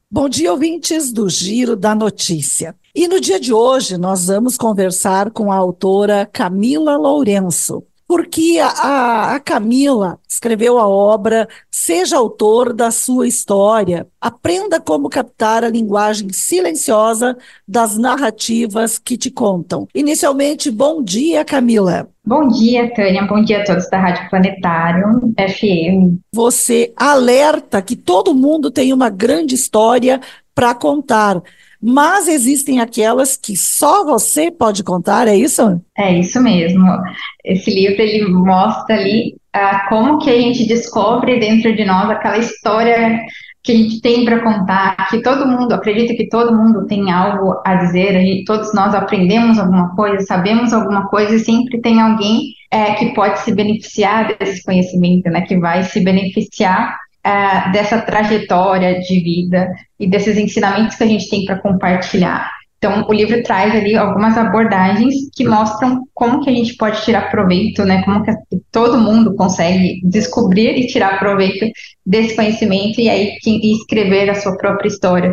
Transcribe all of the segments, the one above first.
Bom dia, ouvintes do Giro da Notícia. E no dia de hoje nós vamos conversar com a autora Camila Lourenço, porque a Camila escreveu a obra Seja Autor da Sua História. Aprenda como captar a linguagem silenciosa das narrativas que te contam. Inicialmente, bom dia, Camila. Bom dia, Tânia. Bom dia a todos da Rádio Planetário FM. Você alerta que todo mundo tem uma grande história para contar, mas existem aquelas que só você pode contar, é isso? É isso mesmo. Esse livro ele mostra ali como que a gente descobre dentro de nós aquela história que a gente tem para contar, que todo mundo, acredita que todo mundo tem algo a dizer, todos nós aprendemos alguma coisa, sabemos alguma coisa e sempre tem alguém que pode se beneficiar desse conhecimento, né, que vai se beneficiar dessa trajetória de vida e desses ensinamentos que a gente tem para compartilhar. Então, o livro traz ali algumas abordagens que mostram como que a gente pode tirar proveito, né? Como que todo mundo consegue descobrir e tirar proveito desse conhecimento e aí e escrever a sua própria história,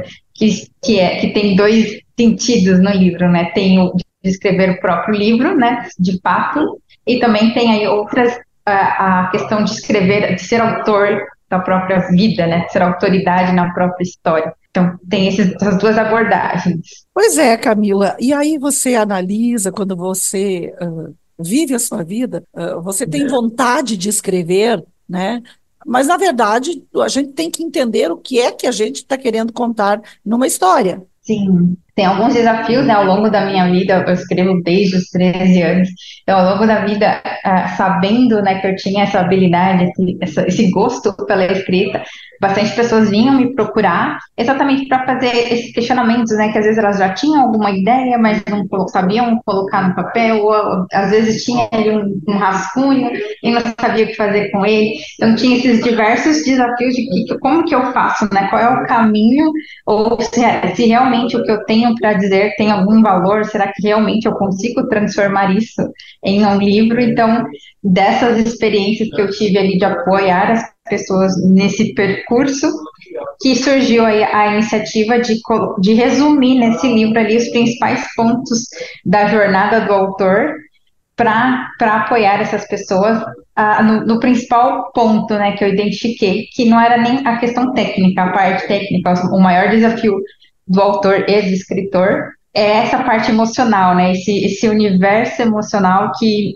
que tem dois sentidos no livro, né? Tem o de escrever o próprio livro, né? De fato, e também tem aí outras a questão de escrever, de ser autor da própria vida, né? De ser autoridade na própria história. Então, tem essas duas abordagens. Pois é, Camila. E aí você analisa quando você vive a sua vida, você tem vontade de escrever, né? Mas, na verdade, a gente tem que entender o que é que a gente está querendo contar numa história. Sim, tem alguns desafios, né, ao longo da minha vida, eu escrevo desde os 13 anos, então ao longo da vida, sabendo, né, que eu tinha essa habilidade, esse gosto pela escrita, bastante pessoas vinham me procurar exatamente para fazer esses questionamentos, né, que às vezes elas já tinham alguma ideia, mas não sabiam colocar no papel, ou às vezes tinha ali um rascunho e não sabia o que fazer com ele, então tinha esses diversos desafios de como que eu faço, né, qual é o caminho ou se realmente o que eu tenho para dizer tem algum valor, será que realmente eu consigo transformar isso em um livro? Então, dessas experiências que eu tive ali de apoiar as pessoas nesse percurso, que surgiu aí a iniciativa de resumir nesse livro ali os principais pontos da jornada do autor para apoiar essas pessoas no principal ponto, né, que eu identifiquei, que não era nem a questão técnica, a parte técnica, o maior desafio do autor e do escritor é essa parte emocional, né, esse universo emocional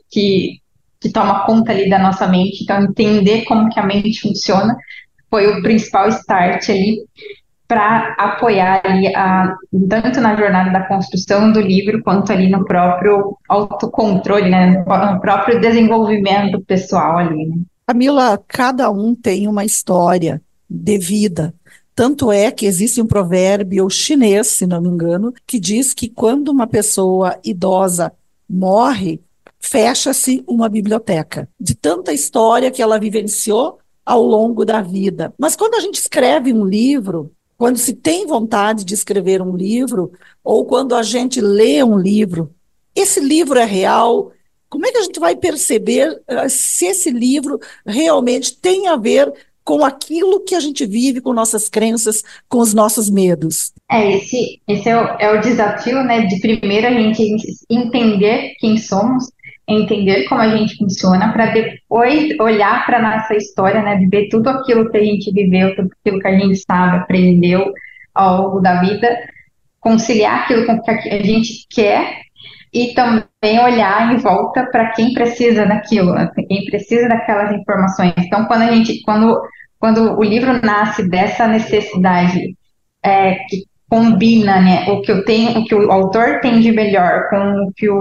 que toma conta ali da nossa mente, então entender como que a mente funciona foi o principal start ali para apoiar ali tanto na jornada da construção do livro, quanto ali no próprio autocontrole, né, no próprio desenvolvimento pessoal ali, né? Camila, cada um tem uma história de vida. Tanto é que existe um provérbio chinês, se não me engano, que diz que quando uma pessoa idosa morre, fecha-se uma biblioteca, de tanta história que ela vivenciou ao longo da vida. Mas quando a gente escreve um livro, quando se tem vontade de escrever um livro, ou quando a gente lê um livro, esse livro é real. Como é que a gente vai perceber se esse livro realmente tem a ver com aquilo que a gente vive, com nossas crenças, com os nossos medos? Esse é o desafio, né, de primeiro a gente entender quem somos, entender como a gente funciona, para depois olhar para a nossa história, né, de ver tudo aquilo que a gente viveu, tudo aquilo que a gente sabe, aprendeu ao longo da vida, conciliar aquilo com o que a gente quer e também olhar em volta para quem precisa daquilo, né? Quem precisa daquelas informações. Então, quando o livro nasce dessa necessidade que combina, né, o que eu tenho, o que o autor tem de melhor com o que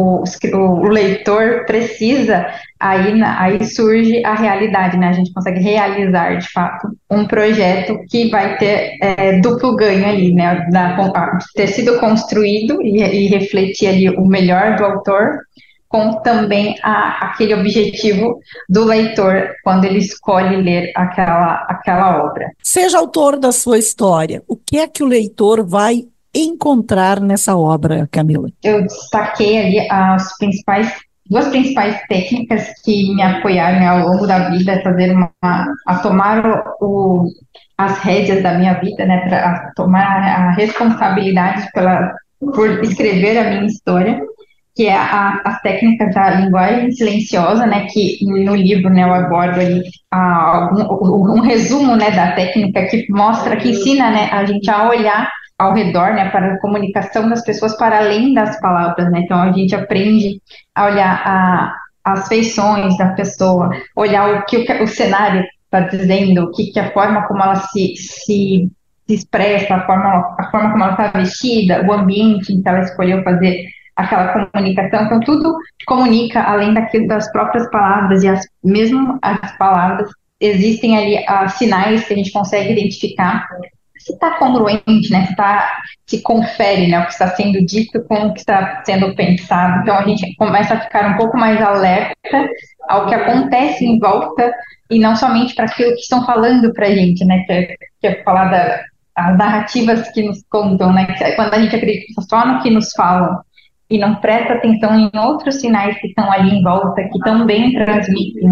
o leitor precisa, aí surge a realidade, né? A gente consegue realizar de fato um projeto que vai ter duplo ganho ali, né? Ter sido construído e refletir ali o melhor do autor com também aquele objetivo do leitor quando ele escolhe ler aquela obra. Seja autor da sua história, o que é que o leitor vai encontrar nessa obra, Camila? Eu destaquei ali as principais duas principais técnicas que me apoiaram, né, ao longo da vida a tomar as rédeas da minha vida, né, para tomar a responsabilidade por escrever a minha história, que é as técnicas da linguagem silenciosa, né, que no livro, né, eu abordo ali um resumo, né, da técnica que mostra, que ensina, né, a gente a olhar ao redor, né, para a comunicação das pessoas para além das palavras, né, então a gente aprende a olhar as feições da pessoa, olhar o cenário está dizendo, que a forma como ela se expressa, a forma como ela está vestida, o ambiente em que ela escolheu fazer aquela comunicação, então tudo comunica além daquilo das próprias palavras, e mesmo as palavras, existem ali sinais que a gente consegue identificar se está congruente, né, se confere, né, o que está sendo dito com o que está sendo pensado, então a gente começa a ficar um pouco mais alerta ao que acontece em volta, e não somente para aquilo que estão falando para a gente, né, que é falar as narrativas que nos contam, né, que quando a gente acredita só no que nos falam, e não presta atenção em outros sinais que estão ali em volta, que também transmitem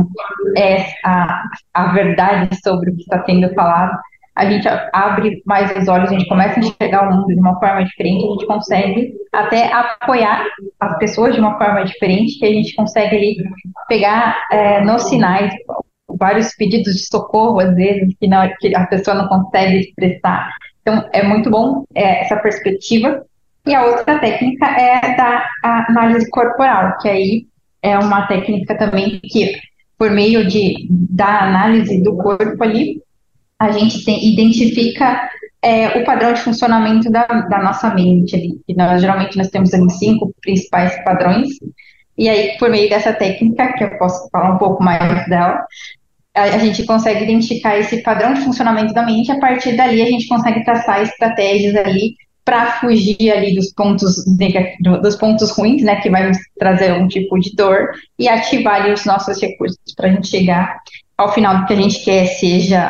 a verdade sobre o que está sendo falado, a gente abre mais os olhos, a gente começa a enxergar o mundo de uma forma diferente, a gente consegue até apoiar as pessoas de uma forma diferente, que a gente consegue ali pegar nos sinais vários pedidos de socorro, às vezes, que a pessoa não consegue expressar. Então, é muito bom essa perspectiva. E a outra técnica é da análise corporal, que aí é uma técnica também que, por meio da análise do corpo ali, a gente identifica o padrão de funcionamento da nossa mente ali. E geralmente nós temos ali 5 principais padrões, e aí, por meio dessa técnica, que eu posso falar um pouco mais dela, a gente consegue identificar esse padrão de funcionamento da mente, e a partir dali a gente consegue traçar estratégias ali para fugir ali dos pontos ruins, né, que vai nos trazer um tipo de dor, e ativar ali os nossos recursos para a gente chegar ao final do que a gente quer, seja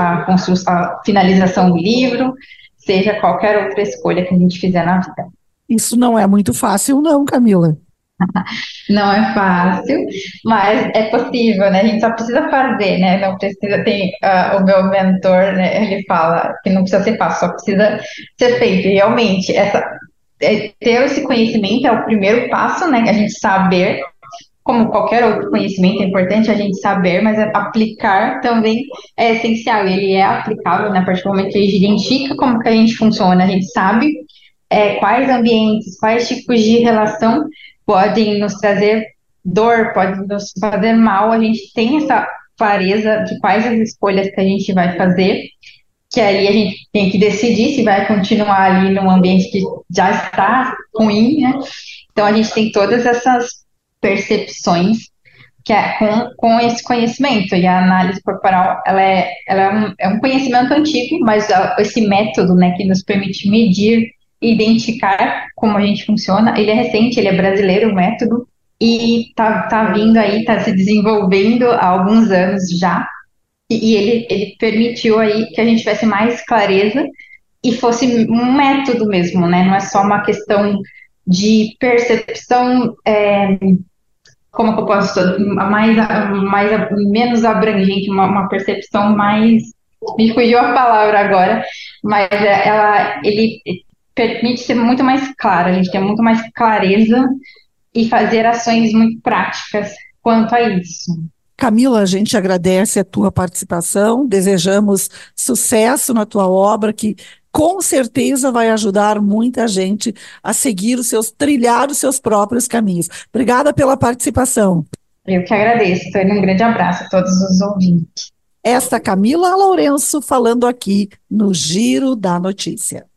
a finalização do livro, seja qualquer outra escolha que a gente fizer na vida. Isso não é muito fácil, não, Camila. Não é fácil, mas é possível, né? A gente só precisa fazer, né? Não precisa ter o meu mentor, né? Ele fala que não precisa ser fácil, só precisa ser feito. E realmente, ter esse conhecimento é o primeiro passo, né? A gente saber, como qualquer outro conhecimento, é importante a gente saber, mas aplicar também é essencial. E ele é aplicável, né? A partir do momento que a gente identifica como que a gente funciona, a gente sabe quais ambientes, quais tipos de relação podem nos trazer dor, podem nos fazer mal, a gente tem essa clareza de quais as escolhas que a gente vai fazer, que aí a gente tem que decidir se vai continuar ali num ambiente que já está ruim, né? Então a gente tem todas essas percepções que com esse conhecimento, e a análise corporal, ela é um conhecimento antigo, mas esse método, né, que nos permite medir e identificar como a gente funciona, ele é recente, ele é brasileiro, o método, e tá vindo aí, tá se desenvolvendo há alguns anos já, e ele permitiu aí que a gente tivesse mais clareza e fosse um método mesmo, né, não é só uma questão de percepção, como que eu posso, menos abrangente, uma percepção mais, me fugiu a palavra agora, mas ele permite ser muito mais clara, a gente ter muito mais clareza e fazer ações muito práticas quanto a isso. Camila, a gente agradece a tua participação, desejamos sucesso na tua obra, que com certeza vai ajudar muita gente a trilhar os seus próprios caminhos. Obrigada pela participação. Eu que agradeço, então, um grande abraço a todos os ouvintes. Esta Camila Lourenço falando aqui no Giro da Notícia.